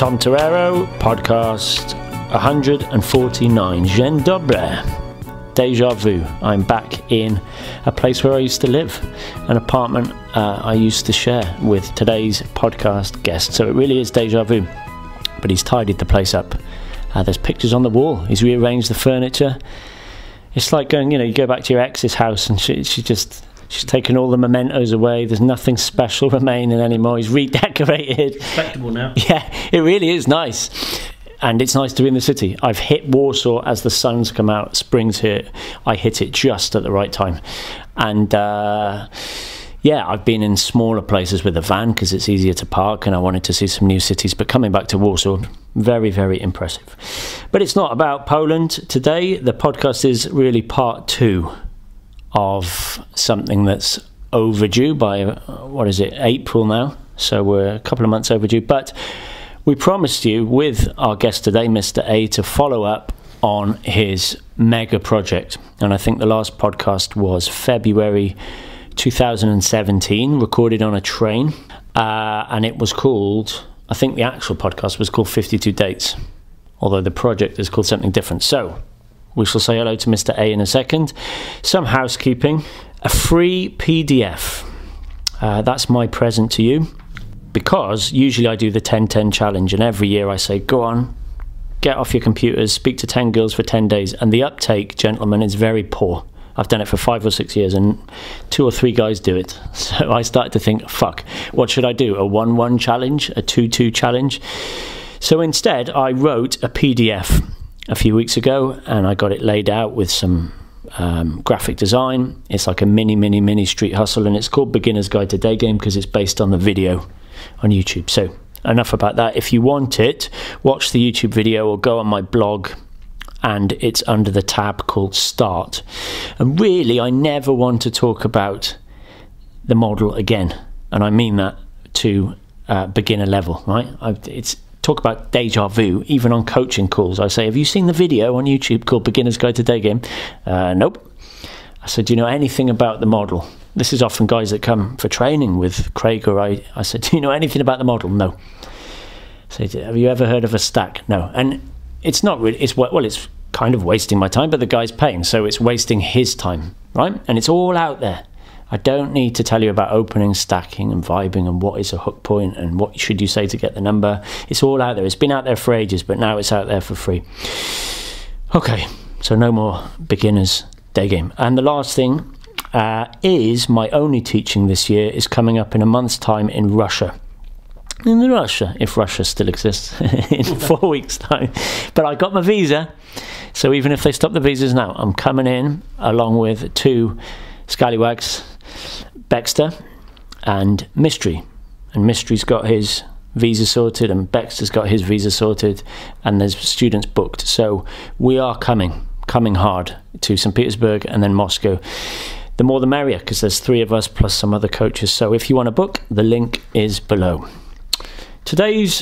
Tom Torero, podcast 149. Dzień dobry. Deja vu. I'm back in a place where I used to live, an apartment I used to share with today's podcast guest. So it really is deja vu. But he's tidied the place up. There's pictures on the wall. He's rearranged the furniture. It's like going, you go back to your ex's house and she's taken all the mementos away. There's nothing special remaining anymore. He's redecorated. Respectable now. Yeah, it really is nice. And it's nice to be in the city. I've hit Warsaw as the sun's come out. Spring's here. I hit it just at the right time. And I've been in smaller places with a van because it's easier to park, and I wanted to see some new cities. But coming back to Warsaw, very, very impressive. But it's not about Poland today. The podcast is really part 2 of something that's overdue by, April now. So we're a couple of months overdue. But we promised you with our guest today, Mr. A, to follow up on his mega project. And I think the last podcast was February 2017, recorded on a train. And it was called, I think the actual podcast was called 52 Dates, although the project is called something different. So we shall say hello to Mr. A in a second. Some housekeeping. A free PDF. That's my present to you. Because usually I do the 10-10 challenge, and every year I say, go on, get off your computers, speak to 10 girls for 10 days. And the uptake, gentlemen, is very poor. I've done it for 5 or 6 years, and 2 or 3 guys do it. So I started to think, fuck, what should I do? A 1-1 challenge? A 2-2 challenge? So instead, I wrote a PDF a few weeks ago, and I got it laid out with some graphic design. It's like a mini street hustle, and it's called Beginner's Guide to Day Game because it's based on the video on YouTube. So enough about that. If you want it, watch the YouTube video or go on my blog, and it's under the tab called Start. And really, I never want to talk about the model again, and I mean that to beginner level, right? It's talk about deja vu, even on coaching calls. I say, have you seen the video on YouTube called Beginner's Guide to Day Game? Nope. I said, do you know anything about the model? This is often guys that come for training with Craig or I said, do you know anything about the model? No. I said, have you ever heard of a stack? No. And it's not really, it's kind of wasting my time, but the guy's paying, so it's wasting his time, right? And it's all out there. I don't need to tell you about opening, stacking and vibing and what is a hook point and what should you say to get the number. It's all out there. It's been out there for ages, but now it's out there for free. Okay, so no more Beginner's Day Game. And the last thing is my only teaching this year is coming up in a month's time in Russia. In Russia, if Russia still exists, in 4 weeks' time. But I got my visa, so even if they stop the visas now, I'm coming in along with 2 scallywags, Baxter and Mystery. And Mystery's got his visa sorted and Baxter's got his visa sorted, and there's students booked. So we are coming hard to St. Petersburg and then Moscow. The more the merrier, because there's 3 of us plus some other coaches. So if you want to book, the link is below. Today's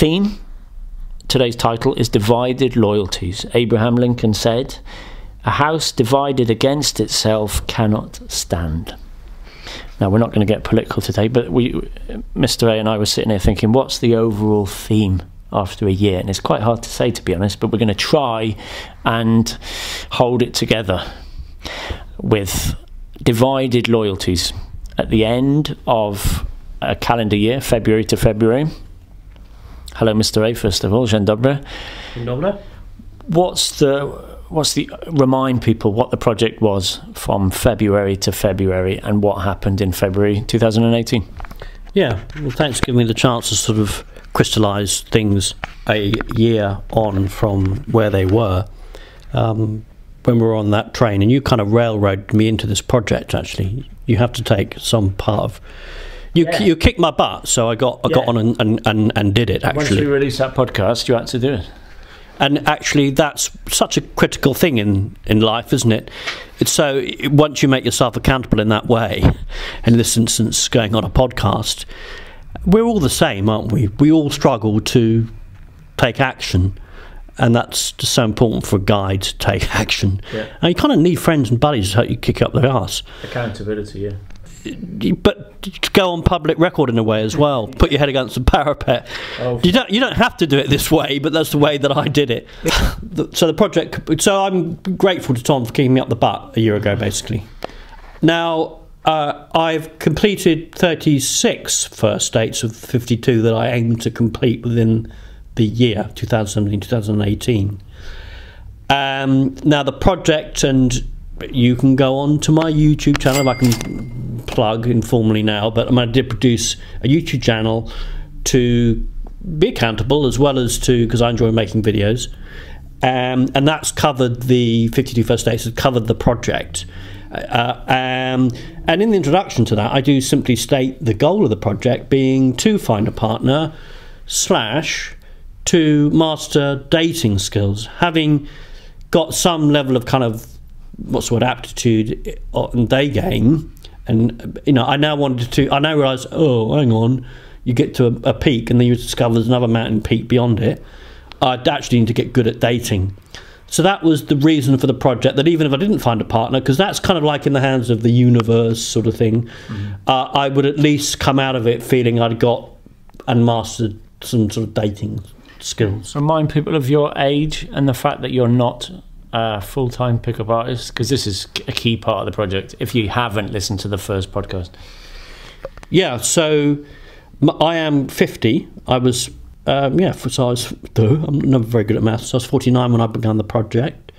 title is Divided Loyalties. Abraham Lincoln said, a house divided against itself cannot stand. Now, we're not going to get political today, but Mr. A and I were sitting here thinking, what's the overall theme after a year? And it's quite hard to say, to be honest, but we're going to try and hold it together with divided loyalties. At the end of a calendar year, February to February. Hello, Mr. A, first of all. Dzień dobry. Dzień dobry. Remind people what the project was from February to February and what happened in February 2018. Yeah, well, thanks for giving me the chance to sort of crystallise things a year on from where they were. When we were on that train, and you kind of railroaded me into this project, actually. You have to take some part of... You kicked my butt, so I got on and did it, actually. Once we released that podcast, you had to do it. And actually, that's such a critical thing in life, isn't it? It's so, once you make yourself accountable in that way, in this instance, going on a podcast, we're all the same, aren't we? We all struggle to take action, and that's just so important for a guy to take action. Yeah. And you kind of need friends and buddies to help you kick up the arse. Accountability, yeah. but to go on public record in a way as well. Put your head against the parapet. Oh. You don't have to do it this way, but that's the way that I did it. So the project. So I'm grateful to Tom for keeping me up the butt a year ago, basically. Now I've completed 36 first dates of 52 that I aim to complete within the year 2017-2018. Now the project, and you can go on to my YouTube channel. I can plug informally now, but I did produce a YouTube channel to be accountable as well as to, because I enjoy making videos, and that's covered the 52 first dates. Has covered the project, and in the introduction to that, I do simply state the goal of the project being to find a partner / to master dating skills, having got some level of kind of aptitude on day game. And I now realised, oh, hang on, you get to a peak and then you discover there's another mountain peak beyond it. I'd actually need to get good at dating. So that was the reason for the project, that even if I didn't find a partner, because that's kind of like in the hands of the universe sort of thing, I would at least come out of it feeling I'd got and mastered some sort of dating skills. Remind people of your age and the fact that you're not a full-time pickup artist, because this is a key part of the project if you haven't listened to the first podcast. Yeah, so I am 50. I was I'm never very good at maths, so I was 49 when I began the project,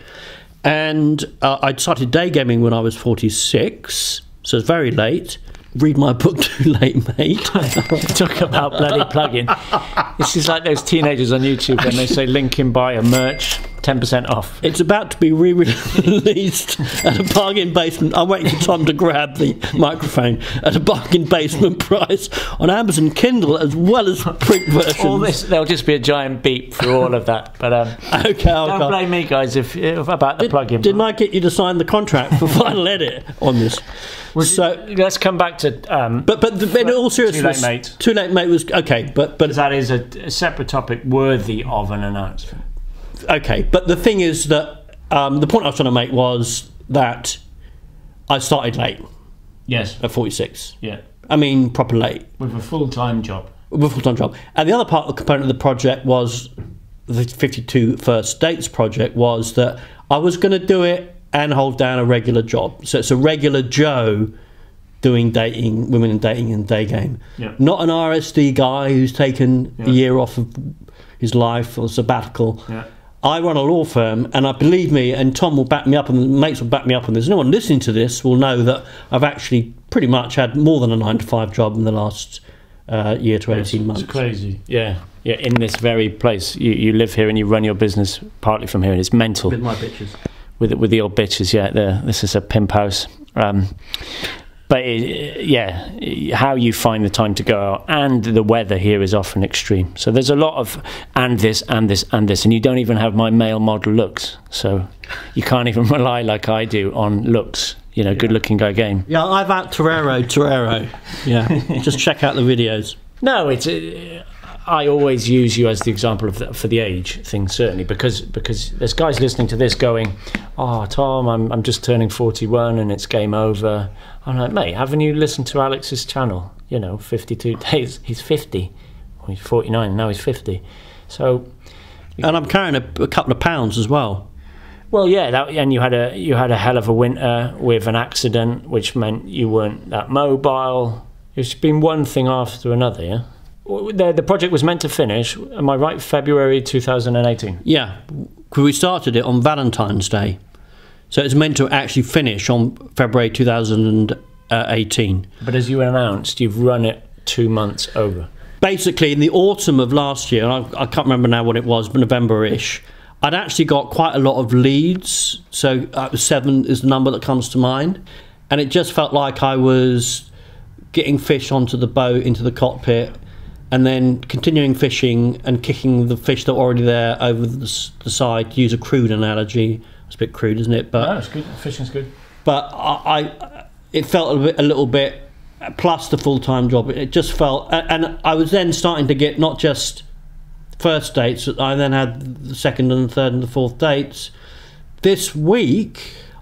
and I started day gaming when I was 46, so it's very late. Read my book too late, mate. Talk about bloody plug-in. This is like those teenagers on YouTube when they say link in bio merch, 10% off. It's about to be re-released at a bargain basement. I'm waiting for Tom to grab the microphone at a bargain basement price on Amazon Kindle as well as print versions. All this, there'll just be a giant beep for all of that. But okay, don't blame me, guys, if about the plug-in. Didn't I get you to sign the contract for final edit on this? So let's come back to. But in all seriousness, Too Late Mate. Too Late Mate was okay, but that is a separate topic worthy of an announcement. Okay, but the thing is that the point I was trying to make was that I started late. Yes. At 46. Yeah. I mean, proper late. With a full-time job. With a full-time job. And the other part of the component of the project was, the 52 First Dates project, was that I was going to do it and hold down a regular job. So it's a regular Joe doing dating, women and dating and day game. Yeah. Not an RSD guy who's taken a year off of his life or sabbatical. Yeah. I run a law firm, and believe me, and Tom will back me up, and mates will back me up on this. No one listening to this will know that I've actually pretty much had more than a 9-to-5 job in the last year to 18 months. It's crazy. Yeah. In this very place. You live here and you run your business partly from here, and it's mental. With my bitches. With the old bitches, this is a pimp house. But how you find the time to go out, and the weather here is often extreme. So there's a lot of and this, and you don't even have my male model looks. So you can't even rely like I do on looks. Good looking guy game. Yeah, I've out Torero. Yeah, just check out the videos. No, it's. I always use you as the example for the age thing, certainly, because there's guys listening to this going, "Oh, Tom, I'm just turning 41 and it's game over." I'm like, mate, haven't you listened to Alex's channel? 52 days. He's 50. Well, he's 49. Now he's 50. So, and I'm carrying a couple of pounds as well. Well, yeah, and you had a hell of a winter with an accident, which meant you weren't that mobile. It's been one thing after another, yeah. The project was meant to finish, am I right, February 2018? Yeah, we started it on Valentine's Day. So it's meant to actually finish on February 2018. But as you announced, you've run it 2 months over. Basically, in the autumn of last year, and I can't remember now what it was, but November-ish, I'd actually got quite a lot of leads. So 7 is the number that comes to mind. And it just felt like I was getting fish onto the boat, into the cockpit, and then continuing fishing and kicking the fish that were already there over the side, to use a crude analogy. It's a bit crude, isn't it? But no, it's good. Fishing's good. But it felt a little bit, plus the full-time job. It just felt, and I was then starting to get not just first dates. I then had the second and the third and the fourth dates. This week,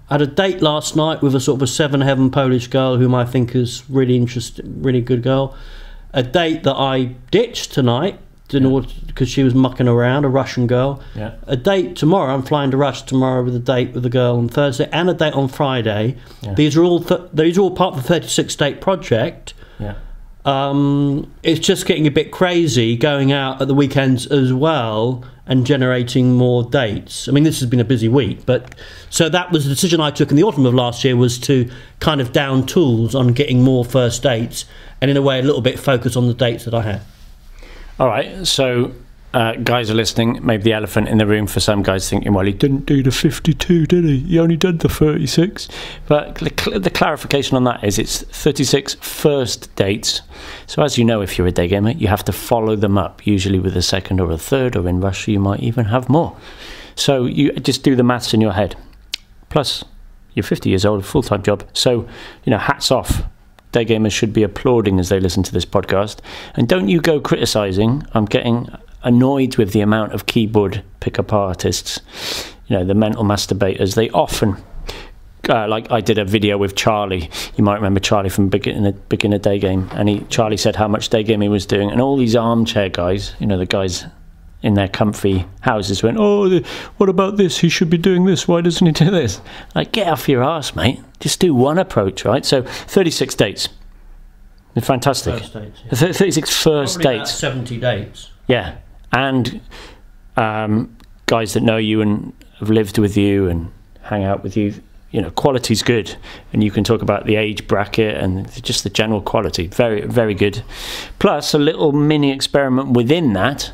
I had a date last night with a sort of a 7 Heaven Polish girl whom I think is really interesting, really good girl. A date that I ditched tonight because she was mucking around, a Russian girl. Yeah. A date tomorrow. I'm flying to Russia tomorrow with a date with a girl on Thursday, and a date on Friday. Yeah. These are all part of the 36 date project. Yeah. It's just getting a bit crazy going out at the weekends as well and generating more dates. I mean, this has been a busy week, but so that was the decision I took in the autumn of last year, was to kind of down tools on getting more first dates, and in a way a little bit focus on the dates that I had. All right, so guys are listening, maybe the elephant in the room for some guys thinking, well, he didn't do the 52, did he? He only did the 36. But the clarification on that is it's 36 first dates. So as you know, if you're a day gamer, you have to follow them up, usually with a second or a third, or in Russia you might even have more. So you just do the maths in your head. Plus, you're 50 years old, a full-time job. So, hats off. Day gamers should be applauding as they listen to this podcast. And don't you go criticising. I'm getting annoyed with the amount of keyboard pickup artists, the mental masturbators. They often, like I did a video with Charlie. You might remember Charlie from Beginner Day Game. And Charlie said how much day gaming was doing. And all these armchair guys, the guys in their comfy houses went, oh, what about this? He should be doing this. Why doesn't he do this? Like, get off your arse, mate. Just do one approach, right? So 36 dates. They're fantastic. First dates, yeah. 36 first Probably dates. about 70 dates. Yeah. And guys that know you and have lived with you and hang out with you, quality's good. And you can talk about the age bracket and just the general quality. Very, very good. Plus, a little mini experiment within that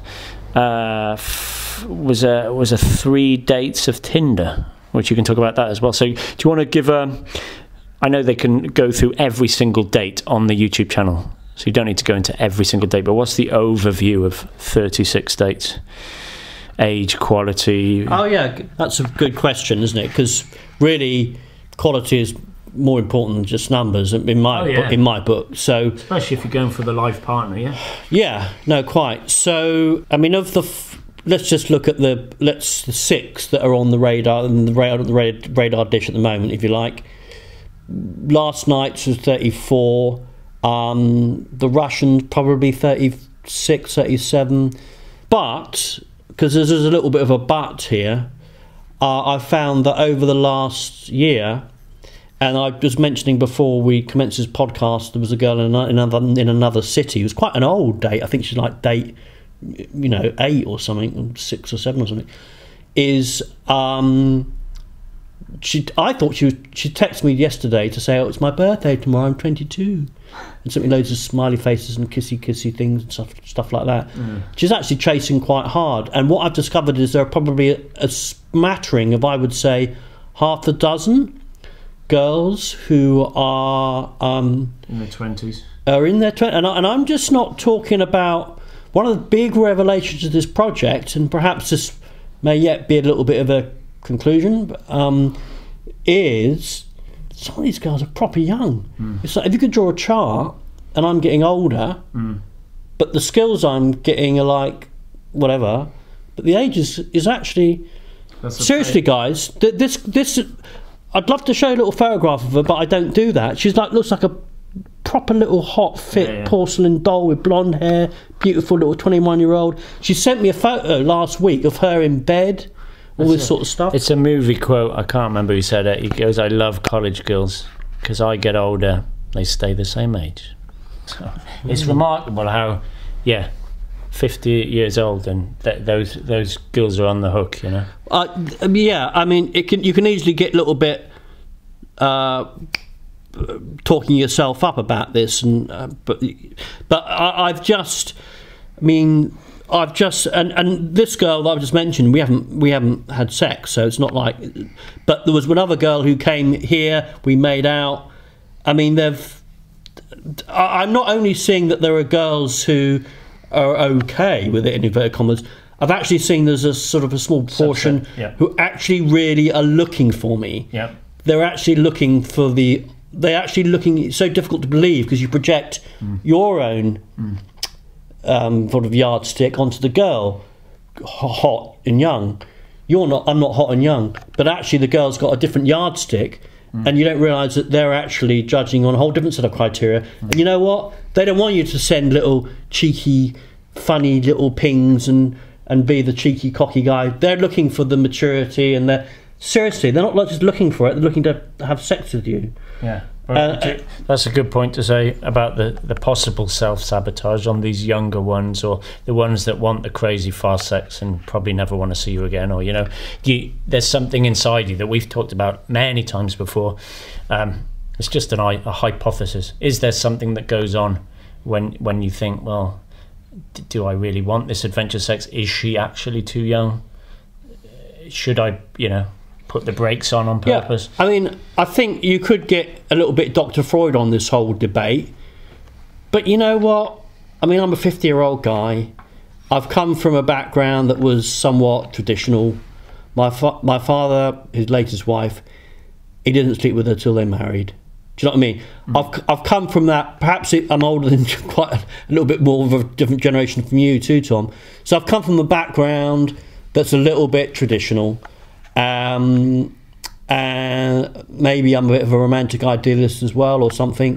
was a 3 dates of Tinder, which you can talk about that as well. So do you want to give I know they can go through every single date on the YouTube channel, so you don't need to go into every single date, but what's the overview of 36 dates? Age, quality? Oh yeah, that's a good question, isn't it? Because really quality is more important than just numbers in my book. So especially if you're going for the life partner, yeah, no, quite. So I mean, of the let's just look at the 6 that are on the radar and the radar dish at the moment, if you like. Last night's was 34. The Russians probably 36, 37. But because there's a little bit of a but here, I found that over the last year. And I was mentioning before we commenced this podcast, there was a girl in another city. It was quite an old date. I think she's like date, 8 or something, 6 or 7 or something. I thought she texted me yesterday to say, oh, it's my birthday tomorrow, I'm 22. And sent me loads of smiley faces and kissy things and stuff like that. She's actually chasing quite hard. And what I've discovered is there are probably a smattering of, I would say, half a dozen girls who are in their 20s. Are in their 20s, and I'm just not talking about one of the big revelations of this project, and perhaps this may yet be a little bit of a conclusion. Is some of these girls are proper young. It's like if you could draw a chart, and I'm getting older, but the skills I'm getting are like whatever, but the age is actually seriously, guys. This. I'd love to show you a little photograph of her, but I don't do that. She's looks like a proper little hot, fit porcelain doll with blonde hair, beautiful little 21-year-old. She sent me a photo last week of her in bed, all this sort of stuff. It's a movie quote. I can't remember who said it. He goes, I love college girls because I get older, they stay the same age. So it's remarkable how, 50 years old and those girls are on the hook, Yeah, I mean, you can easily get a little bit talking yourself up about this, and but I've just and this girl that I've just mentioned, we haven't had sex, so it's not like. But there was another girl who came here. We made out. I mean, I'm not only seeing that there are girls who are okay with it in inverted commas. I've actually seen there's a sort of a small portion who actually really are looking for me. Yeah. They're actually looking for it's so difficult to believe because you project your own sort of yardstick onto the girl, hot and young. I'm not hot and young, but actually the girl's got a different yardstick, and you don't realise that they're actually judging on a whole different set of criteria. And you know what? They don't want you to send little cheeky, funny little pings and be the cheeky, cocky guy. They're looking for the maturity, and they're not just looking for it, they're looking to have sex with you. Yeah. That's a good point to say about the possible self-sabotage on these younger ones, or the ones that want the crazy fast sex and probably never want to see you again, or there's something inside you that we've talked about many times before. It's just a hypothesis. Is there something that goes on when you think, well, do I really want this adventure sex? Is she actually too young? Should I put the brakes on purpose? Yeah. I mean, I think you could get a little bit Dr. Freud on this whole debate, but you know what? I mean, I'm a 50-year-old guy. I've come from a background that was somewhat traditional. My father, his latest wife, he didn't sleep with her till they married. Do you know what I mean? I've come from that. Perhaps I'm older than quite a little bit more of a different generation from you too, Tom. So I've come from a background that's a little bit traditional. And maybe I'm a bit of a romantic idealist as well, or something.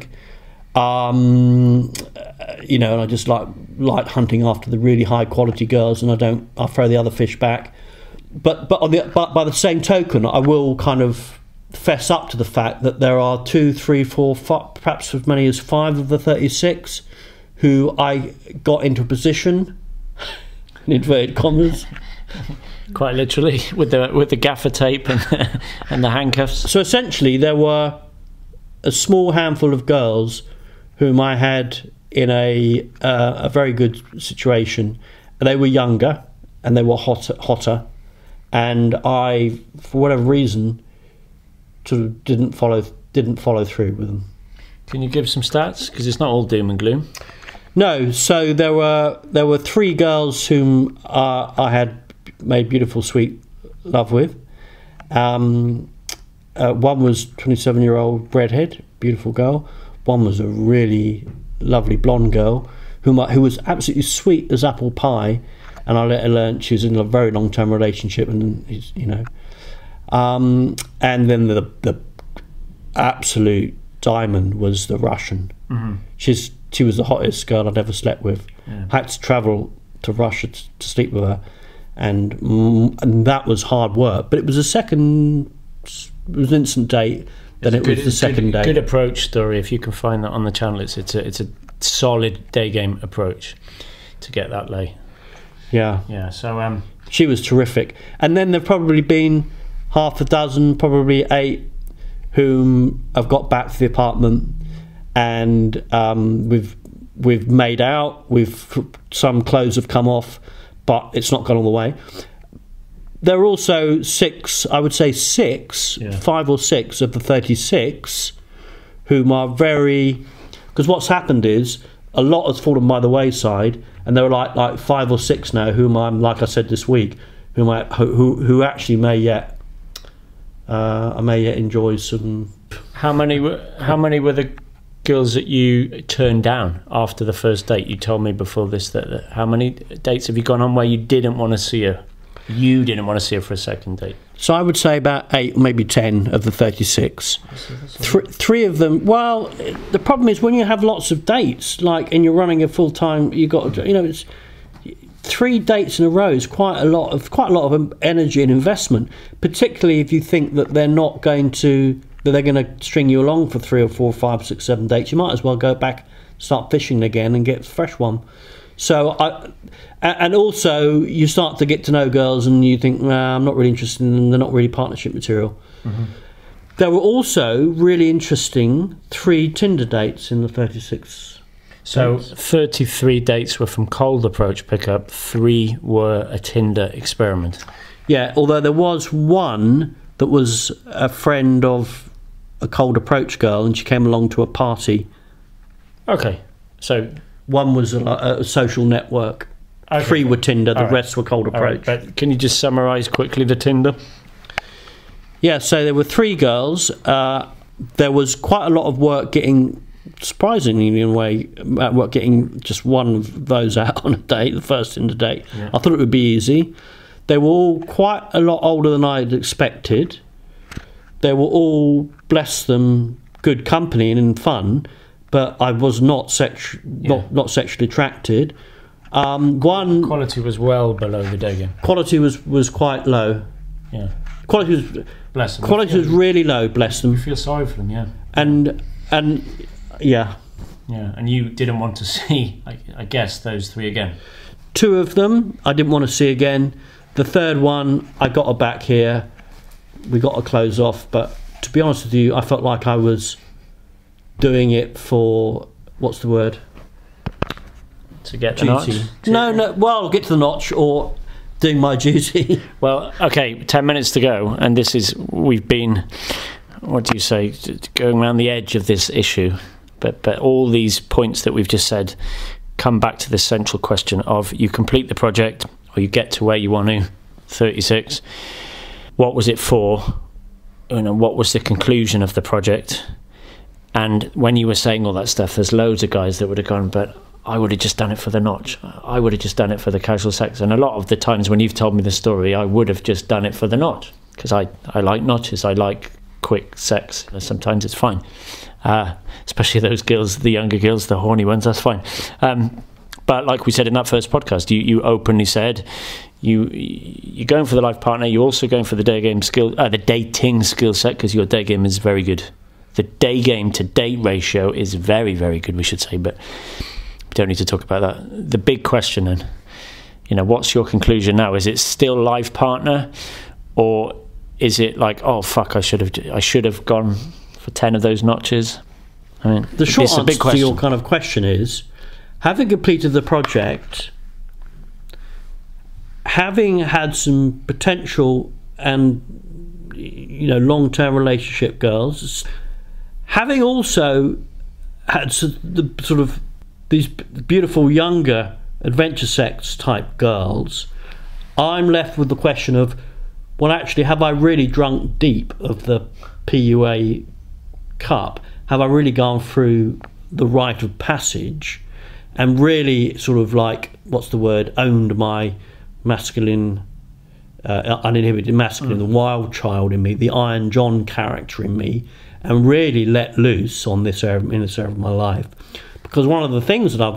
And I just like hunting after the really high quality girls, and I'll throw the other fish back. But by the same token, I will kind of fess up to the fact that there are 2, 3, 4, 5, perhaps as many as 5 of the 36 who I got into a position, in inverted commas. Quite literally, with the gaffer tape and and the handcuffs. So essentially, there were a small handful of girls whom I had in a very good situation. They were younger and they were hotter, and I, for whatever reason, sort of didn't follow through with them. Can you give some stats? Because it's not all doom and gloom. No. So there were 3 girls whom I had made beautiful, sweet love with. One was 27-year-old redhead, beautiful girl. One was a really lovely blonde girl who was absolutely sweet as apple pie, and I let her learn she was in a very long-term relationship, and and then the absolute diamond was the Russian. Mm-hmm. She was the hottest girl I'd ever slept with. Yeah. I had to travel to Russia to sleep with her. And that was hard work, but it was an instant date. Then it was the second date. Good approach story. If you can find that on the channel, it's a solid day game approach to get that lay. Yeah. So she was terrific, and then there've probably been half a dozen, probably 8, whom I've got back to the apartment, and we've made out. Some clothes have come off, but it's not gone all the way. There are also 6, I would say 6, 5 or 6 of the 36 whom are very... Because what's happened is a lot has fallen by the wayside, and there are like 5 or 6 now whom I'm, like I said this week, who actually may yet enjoy some... How many were the girls that you turned down after the first date? You told me before this that how many dates have you gone on where you didn't want to see her? You didn't want to see her for a second date. So I would say about 8, maybe 10 of the 36. 3 of them. Well, the problem is when you have lots of dates, and you're running a full time, it's 3 dates in a row is quite a lot of energy and investment, particularly if you think that they're going to string you along for 3 or 4, 5, 6, 7 dates. You might as well go back, start fishing again, and get a fresh one. So, and also you start to get to know girls, and you think, I'm not really interested in them. They're not really partnership material. Mm-hmm. There were also really interesting 3 Tinder dates in the 36. So 33 dates were from cold approach pickup. 3 were a Tinder experiment. Yeah, although there was one that was a friend of a cold approach girl, and she came along to a party. Okay, so one was a social network. Okay. 3 were Tinder, the rest were cold approach. But can you just summarise quickly the Tinder? Yeah, so there were 3 girls. There was quite a lot of work getting, surprisingly in a way, getting just one of those out on a date, the first Tinder date. Yeah. I thought it would be easy. They were all quite a lot older than I'd expected. They were all, bless them, good company and in fun, but I was not sexually attracted. One quality was well below the day game. Quality was quite low. Yeah. Quality was bless them. Quality was really low. Bless them. You feel sorry for them, yeah. And yeah. Yeah, and you didn't want to see, I guess, those three again. 2 of them I didn't want to see again. The third one, I got her back here. We got her clothes off, but to be honest with you, I felt like I was doing it for, what's the word? To get the notch? No, well, get to the notch or doing my duty. Well, okay, 10 minutes to go, and we've been, what do you say, going around the edge of this issue, but all these points that we've just said come back to the central question of you complete the project or you get to where you want to, 36. What was it for? What was the conclusion of the project? And when you were saying all that stuff, there's loads of guys that would have gone, but I would have just done it for the notch. I would have just done it for the casual sex. And a lot of the times when you've told me the story, I would have just done it for the notch, because I like notches. I like quick sex. Sometimes it's fine. Especially those girls, the younger girls, the horny ones, that's fine. But like we said in that first podcast, you openly said you're going for the life partner. You're also going for the dating skill set, because your day game is very good. The day game to date ratio is very, very good, we should say, but we don't need to talk about that. The big question then, what's your conclusion now? Is it still life partner, or is it like, oh fuck, I should have gone for 10 of those notches? I mean, the short answer to your kind of question is, having completed the project, having had some potential and long-term relationship girls, having also had the sort of these beautiful younger adventure sex type girls, I'm left with the question of, well, actually, have I really drunk deep of the PUA cup? Have I really gone through the rite of passage and really sort of like, what's the word, owned my masculine, uninhibited masculine, the wild child in me, the Iron John character in me, and really let loose in this area of my life? Because one of the things that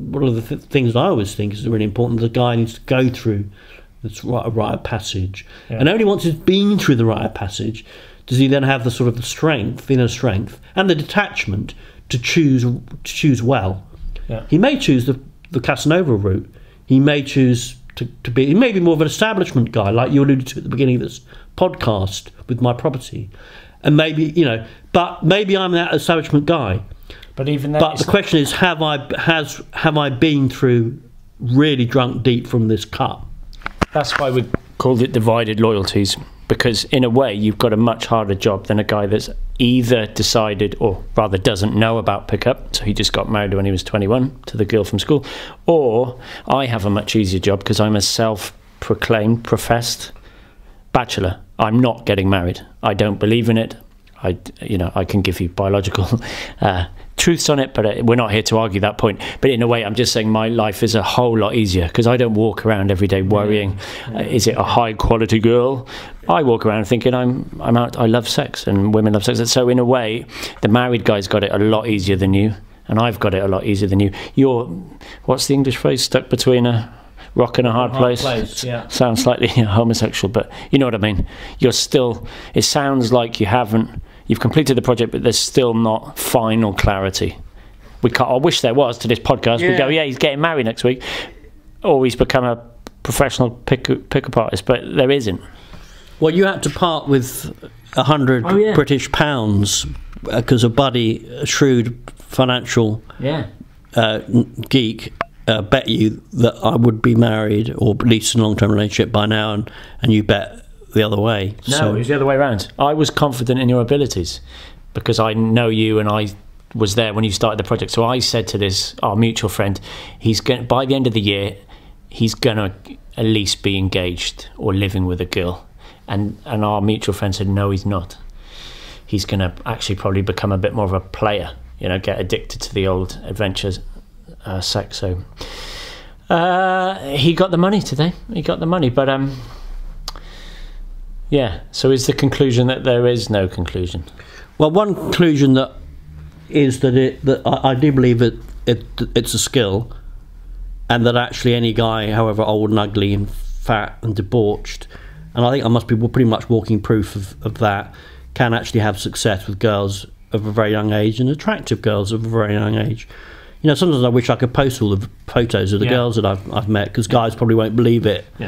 I always think is really important, the guy needs to go through this rite of passage, and only once he's been through the rite of passage does he then have the sort of the inner strength, and the detachment to choose well. Yeah. He may choose the Casanova route. He may choose to be. He may be more of an establishment guy, like you alluded to at the beginning of this podcast with my property, and maybe but maybe I'm that establishment guy. But even that. But the question is, have I been through really drunk deep from this cup? That's why we called it divided loyalties, because in a way you've got a much harder job than a guy that's either decided, or rather doesn't know about pickup, so he just got married when he was 21 to the girl from school, or I have a much easier job because I'm a self-proclaimed, professed bachelor. I'm not getting married. I don't believe in it. I can give you biological truths on it, but we're not here to argue that point. But in a way, I'm just saying my life is a whole lot easier, because I don't walk around every day worrying, is it a high quality girl? I walk around thinking I'm out. I love sex, and women love sex. So in a way, the married guy's got it a lot easier than you, and I've got it a lot easier than you. You're, what's the English phrase? Stuck between a rock and a hard place. Yeah. Sounds slightly homosexual, but you know what I mean. You're still. It sounds like you've completed the project, but there's still not final clarity. I wish there was to this podcast. Yeah. We'd go, he's getting married next week, or he's become a professional pickup artist, but there isn't. Well, you had to part with 100 British pounds because a buddy, a shrewd financial geek, bet you that I would be married, or at least in a long-term relationship by now, and you bet the other way. No, it was the other way around. I was confident in your abilities because I know you, and I was there when you started the project. So I said to our mutual friend, by the end of the year, he's going to at least be engaged or living with a girl. And our mutual friend said, no, he's not. He's going to actually probably become a bit more of a player, get addicted to the old adventures, sex. So he got the money today. He got the money, but Yeah. So is the conclusion that there is no conclusion? Well, one conclusion that is that I do believe it's a skill, and that actually any guy, however old and ugly and fat and debauched, and I think I must be pretty much walking proof of that, can actually have success with girls of a very young age and attractive girls of a very young age. You know, sometimes I wish I could post all the photos of the girls that I've met, because guys probably won't believe it. Yeah.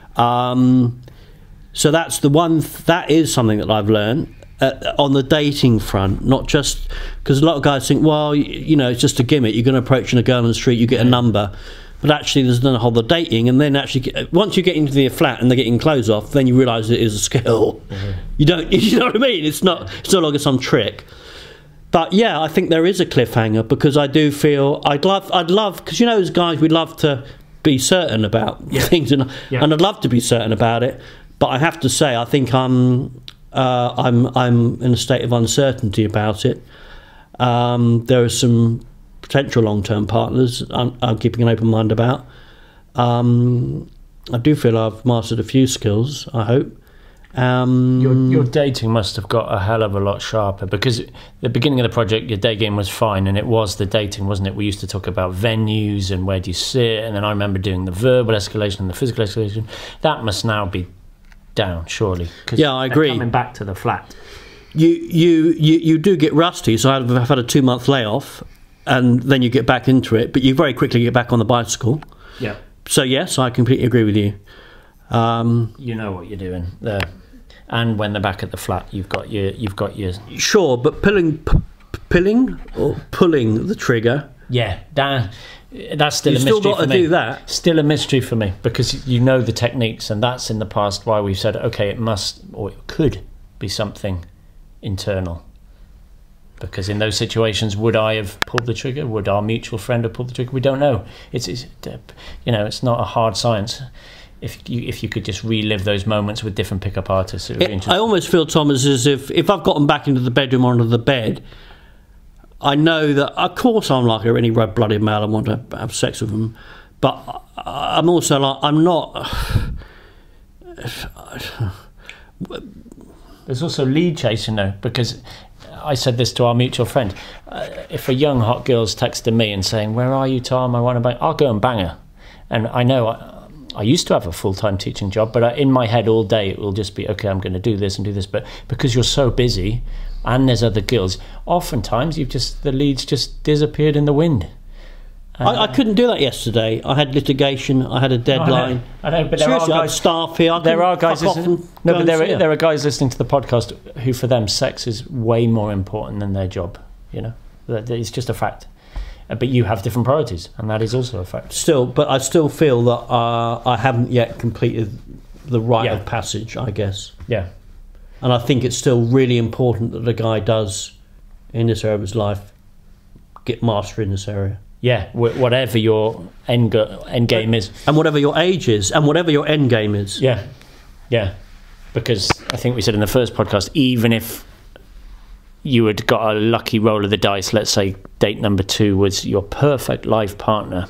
So that's the one. That is something that I've learned on the dating front. Not just because a lot of guys think, well, you know, it's just a gimmick. You're going to approach a girl on the street, you get a number, but actually there's the whole dating. And then actually, once you get into their flat and they're getting clothes off, then you realise it is a skill. Mm-hmm. You know what I mean? It's not like some trick. But yeah, I think there is a cliffhanger, because I do feel I'd love, because you know, as guys, we love to be certain about things, and I'd love to be certain about it. But I have to say, I think I'm in a state of uncertainty about it. There are some potential long-term partners I'm keeping an open mind about. I do feel I've mastered a few skills, I hope. Your dating must have got a hell of a lot sharper, because at the beginning of the project your day game was fine, and it was the dating, wasn't it? We used to talk about venues and where do you sit, and then I remember doing the verbal escalation and the physical escalation. That must now be down, surely. Yeah, I agree. Coming back to the flat, you do get rusty. So I've had a 2-month layoff, and then you get back into it, but you very quickly get back on the bicycle. Yeah. So yes, I completely agree with you. You know what you're doing there, and when they're back at the flat, you've got your sure, but pulling the trigger. Yeah, that's still a mystery for me. You've still got to do that. Still a mystery for me, because you know the techniques, and that's in the past why we've said, okay, it must, or it could be something internal. Because in those situations, would I have pulled the trigger? Would our mutual friend have pulled the trigger? We don't know. It's you know, it's not a hard science. If you could just relive those moments with different pickup artists, it would be interesting. I almost feel, Thomas, as if I've got them back into the bedroom or under the bed, I know that, of course, I'm like any red-blooded male, I want to have sex with them, but I'm also like, I'm not. There's also lead chasing, though, because I said this to our mutual friend. If a young hot girl's texting me and saying, "Where are you, Tom? I want to bang," I'll go and bang her. And I know I used to have a full-time teaching job, but in my head all day it will just be, okay, I'm going to do this and do this. But because you're so busy and there's other girls, oftentimes the leads just disappeared in the wind. I couldn't do that yesterday. I had litigation. I had a deadline. I know, but seriously, there are guys, staff here. There are guys there are guys listening to the podcast who, for them, sex is way more important than their job. You know, it's just a fact. But you have different priorities, and that is also a fact. Still, but I still feel that I haven't yet completed the rite of passage, I guess. Yeah. And I think it's still really important that the guy does, in this area of his life, get mastery in this area. Yeah, whatever your end game is. And whatever your age is, and whatever your end game is. Yeah, yeah. Because I think we said in the first podcast, even if you had got a lucky roll of the dice, let's say date number 2 was your perfect life partner,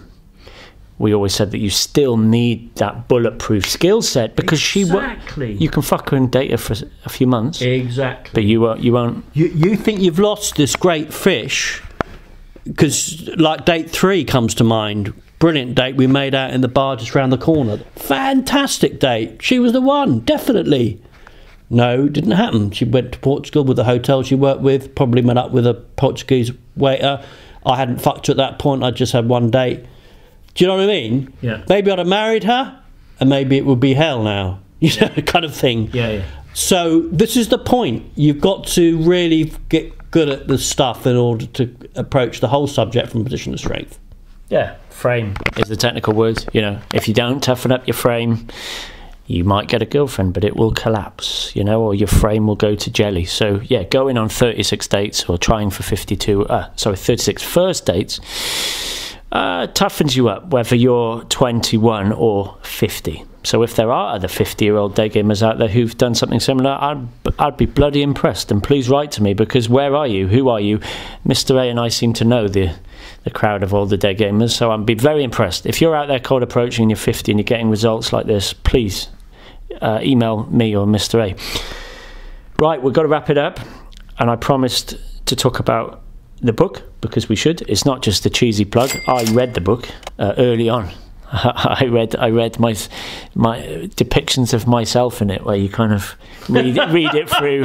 we always said that you still need that bulletproof skill set, because you can fuck her and date her for a few months. Exactly. But you won't. You think you've lost this great fish, because like date 3 comes to mind. Brilliant date we made out in the bar just round the corner. Fantastic date. She was the one, definitely. No, didn't happen. She went to Portugal with the hotel she worked with, probably met up with a Portuguese waiter. I hadn't fucked her at that point. I just had one date. Do you know what I mean? Yeah. Maybe I'd have married her, and maybe it would be hell now. You know, kind of thing. Yeah. So this is the point. You've got to really get good at the stuff in order to approach the whole subject from a position of strength. Yeah, frame is the technical word. You know, if you don't toughen up your frame, you might get a girlfriend, but it will collapse, you know, or your frame will go to jelly. So yeah, going on 36 dates or trying for 36 first dates toughens you up, whether you're 21 or 50. So if there are other 50-year-old day gamers out there who've done something similar, I'd be bloody impressed. And please write to me, because where are you? Who are you? Mr. A and I seem to know the crowd of all the day gamers, so I'd be very impressed. If you're out there cold approaching and you're 50 and you're getting results like this, please email me or Mr. A. Right, we've got to wrap it up, and I promised to talk about the book, because we should. It's not just a cheesy plug. I read the book early on. I read my depictions of myself in it, where you kind of read it through,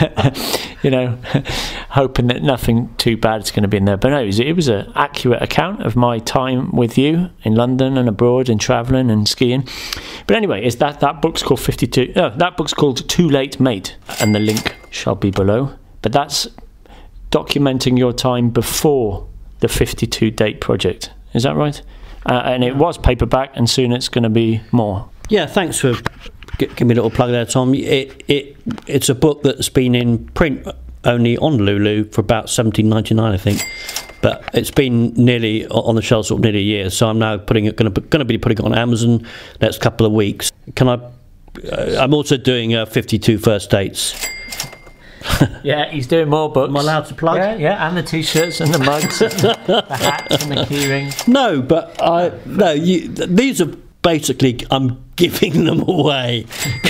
hoping that nothing too bad is going to be in there. But no, it was an accurate account of my time with you in London and abroad and travelling and skiing. But anyway, is that book's called 52? No, that book's called Too Late Mate, and the link shall be below. But that's documenting your time before the 52 date project. Is that right? And it was paperback, and soon it's going to be more. Yeah, thanks for giving me a little plug there, Tom. It's a book that's been in print only on Lulu for about $17.99, I think, but it's been nearly on the shelves for nearly a year. So I'm now going to be putting it on Amazon next couple of weeks. I'm also doing 52 First Dates. Yeah, he's doing more books. Am I allowed to plug? Yeah, and the t-shirts and the mugs and the hats and the keyrings. No, but these are basically, I'm giving them away.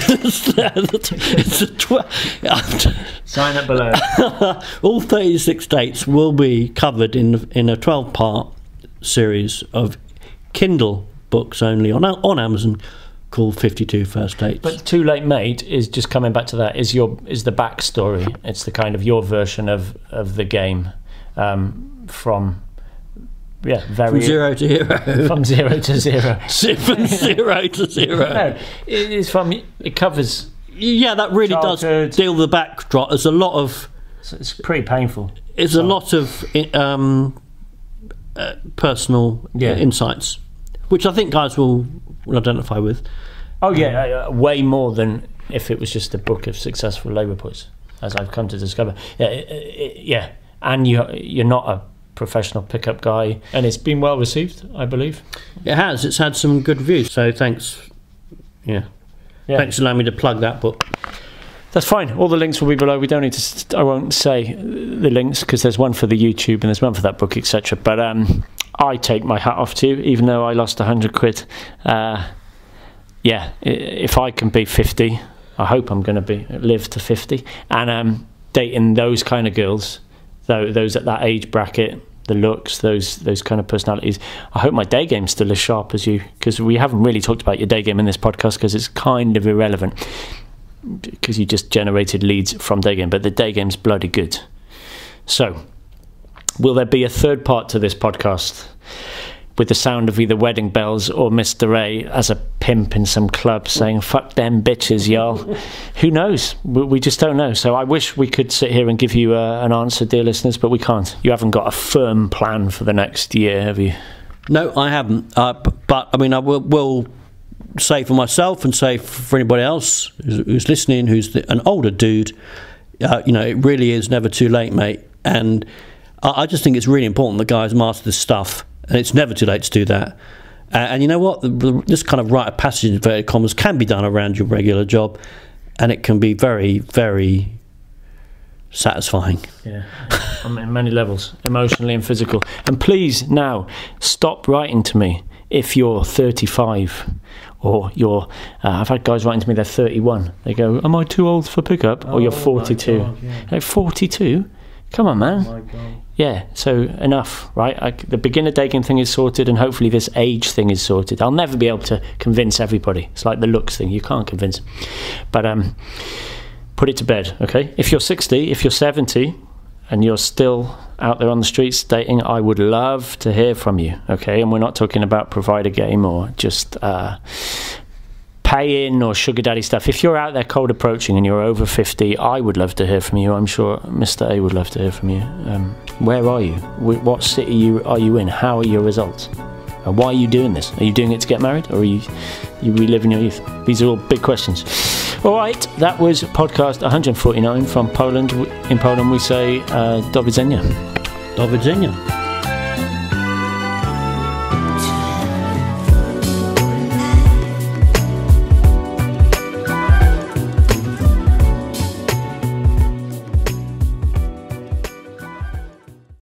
Sign up below. All 36 dates will be covered in a 12-part series of Kindle books only on Amazon, called 52 First Dates. But Too Late Mate is just coming back to that. Is the backstory? It's the kind of your version of the game, from zero to hero. From 0 to 0. From 0 to 0. No, it covers. Yeah, that really childhood. Does deal with the backdrop. There's a lot of. It's pretty painful. It's a lot of personal insights, which I think guys will identify with. Oh yeah, way more than if it was just a book of successful labour poets, as I've come to discover. Yeah, and you're not a professional pickup guy, and it's been well received, I believe. It has. It's had some good reviews. So thanks. Yeah. Thanks for allowing me to plug that book. That's fine. All the links will be below. We don't need to. I won't say the links, because there's one for the YouTube and there's one for that book, etc. But I take my hat off to you, even though I lost £100. If I can be 50, I hope I'm going to live to 50, and dating those kind of girls, those at that age bracket, the looks, those kind of personalities. I hope my day game's still as sharp as you, because we haven't really talked about your day game in this podcast, because it's kind of irrelevant, because you just generated leads from day game, but the day game's bloody good. So, will there be a third part to this podcast, with the sound of either wedding bells or Mr. A as a pimp in some club saying, "Fuck them bitches, y'all"? Who knows? We just don't know. So I wish we could sit here and give you an answer, dear listeners, but we can't. You haven't got a firm plan for the next year, have you? No, I haven't. But I mean, I will say for myself, and say for anybody else who's listening, who's an older dude, it really is never too late, mate. And I just think it's really important that guys master this stuff, and it's never too late to do that. And you know what? This kind of rite of passage, in inverted commas, can be done around your regular job, and it can be very, very satisfying. Yeah, on many levels, emotionally and physical. And please, now, stop writing to me if you're 35, or you're... I've had guys writing to me, they're 31. They go, "Am I too old for pickup?" Or you're 42. God, yeah. Like, 42? Come on, man. Oh my God. Yeah, so enough, right? The beginner dating thing is sorted, and hopefully this age thing is sorted. I'll never be able to convince everybody. It's like the looks thing. You can't convince. But put it to bed, okay? If you're 60, if you're 70, and you're still out there on the streets dating, I would love to hear from you, okay? And we're not talking about provider game or just pay-in or sugar daddy stuff. If you're out there cold approaching and you're over 50, I would love to hear from you. I'm sure Mr. A would love to hear from you. Where are you? What city are you in? How are your results? Why are you doing this? Are you doing it to get married, or are you reliving your youth? These are all big questions. All right, that was podcast 149 from Poland. In Poland we say do widzenia. Do widzenia.